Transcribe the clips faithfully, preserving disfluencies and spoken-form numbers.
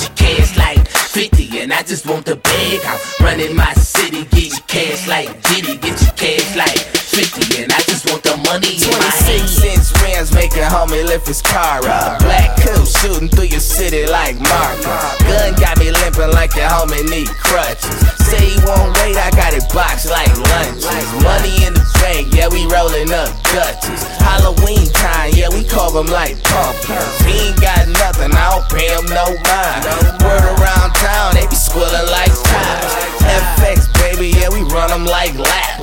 your cash like fifty, and I just want the bag. I'm running my city, get your cash like Diddy, get your cash like fifty, and I just want the money in my hand. twenty-six inch rims make a homie lift his car up. Black coupe shooting through your city like Marco. Gun got me limping like your homie need crutches. Say he won't wait, I got it boxed like lunches. Money in the bank, yeah, we rolling up Dutches. Halloween time, yeah, we call them like pumpkins. He ain't got nothing, I don't pay him no mind. Word around town, they be squilling like ties. F X, baby, yeah, we run them like laps.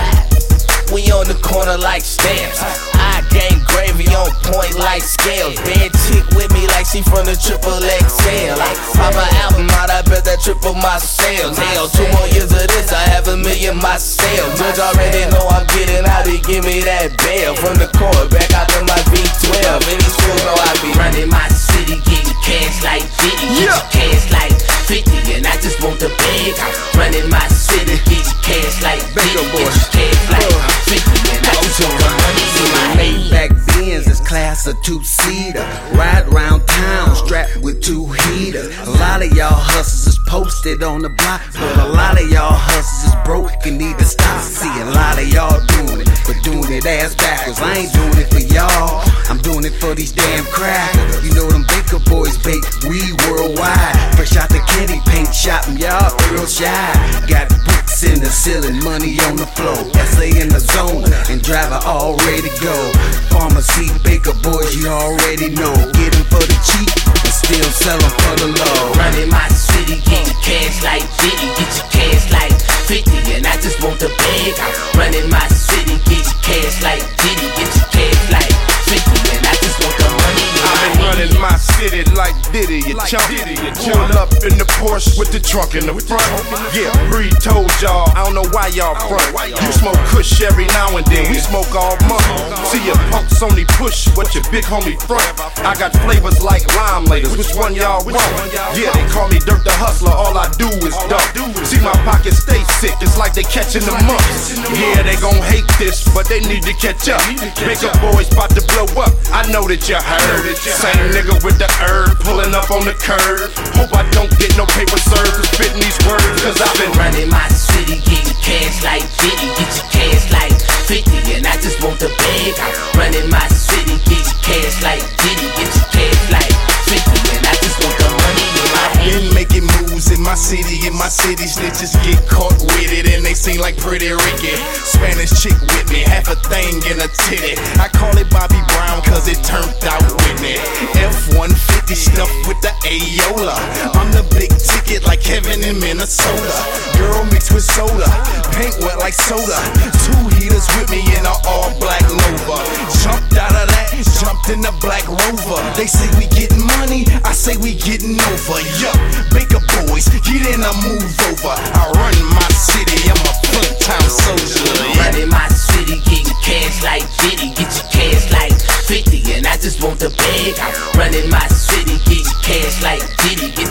We on the corner like stamps. I gang gravy on point like scales. Bad chick with me like she from the triple X L. Pop my album out, I bet that triple my sales. Hell, two more years of this, I have a million myself. Judge already know I'm getting out, he give me that bail. From the court, back out to my V twelve. And these fools know I be running my city, getting cash like Diddy, get your cash like fifty, and I just want the bag. I'm running my city, get your cash like Diddy, get your cash like fifty, and I just want the money in my hand. Maybach Benz is class of two-seater. Ride round town strapped with two heaters. A lot of y'all hustlers is posted on the block, but a lot of y'all hustlers is broke and need to stop. See, a lot of y'all doing it, but doing it ass backwards. I ain't doing it for y'all, I'm doing it for these damn crackers. You know them Baker boys bake weed worldwide. Fresh out the candy paint shop, and y'all real shy. Got bricks in the ceiling, money on the floor. S A in the zone, and driver all ready to go. Pharmacy, Baker boys, you already know. Get them for the cheap, and still sell them for the low. Running my city, get your cash like Diddy, get your cash like fifty, and I just want the bag. I'm running my city, get your cash like Diddy, get your cash like fifty, and I just want the money in my hand. Running my city like Diddy, you chump. Pull up in the Porsche with the trunk in the front. Yeah, Bree told y'all, I don't know why y'all front. You smoke kush every now and then, we smoke all month. See your punks only push what your big homie front. I got flavors like lime laters, which one y'all want? Yeah, they call me Dirt the Hustler, all I do is dump. See my pockets stay sick, it's like they catching the mumps. Yeah, they gon' hate this, but they need to catch up. Bigger boys about to blow up, I know that you heard. Same nigga with the herb, pulling up on the curb. Hope I don't get no paper served for spitting these words, cause I've been running my city, getting cash like Diddy, get your cash like fifty, and I just want the bag. I'm running my city, get your cash like Diddy, get your cash like fifty, and I just want the money in my hand. Been making moves in my city, in my city snitches get caught with it, and they seem like pretty Ricky. Spanish chick with me, half a thing in a titty. I call it Bobby Brown cause it turned out with me. F one fifty stuffed with the Ayola. I'm the big ticket like Kevin in Minnesota. Girl mixed with soda, paint wet like soda. Two heaters with me in an all black Nova. Jumped out of that, jumped in the black Rover. They say we getting money, I say we getting over. Yup, Baker boys, get in a move over. I run my city, I'm a full time soldier. Yeah. Running my city, getting cash like Diddy, get your cash like fifty, and I just want the bag. I'm running my city, get your cash like Diddy, get